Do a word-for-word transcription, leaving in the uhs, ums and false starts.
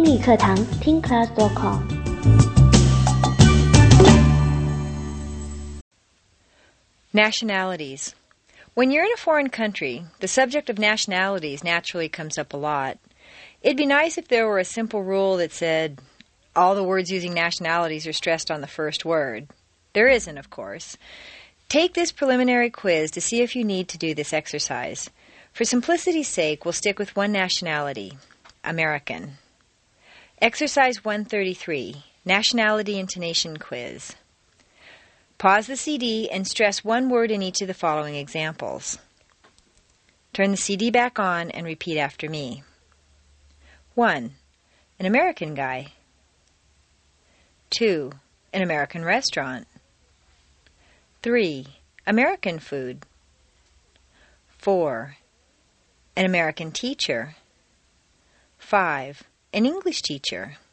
英语课堂听 class dot com。 Nationalities. When you're in a foreign country, the subject of nationalities naturally comes up a lot. It'd be nice if there were a simple rule that said all the words using nationalities are stressed on the first word. There isn't, of course. Take this preliminary quiz to see if you need to do this exercise. For simplicity's sake, we'll stick with one nationality, American. Exercise one thirty-three, Nationality Intonation Quiz. Pause the C D and stress one word in each of the following examples. Turn the C D back on and repeat after me. one. An American guy. two. An American restaurant. three. American food. four. An American teacher. five. An English teacher.